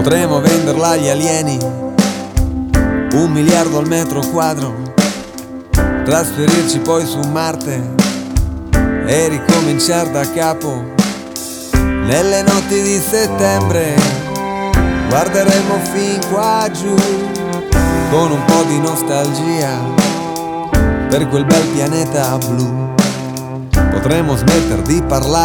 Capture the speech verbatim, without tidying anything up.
Potremo venderla agli alieni, un miliardo al metro quadro, trasferirci poi su Marte e ricominciare da capo. Nelle notti di settembre guarderemo fin qua giù con un po' di nostalgia per quel bel pianeta blu. Potremo smettere di parlare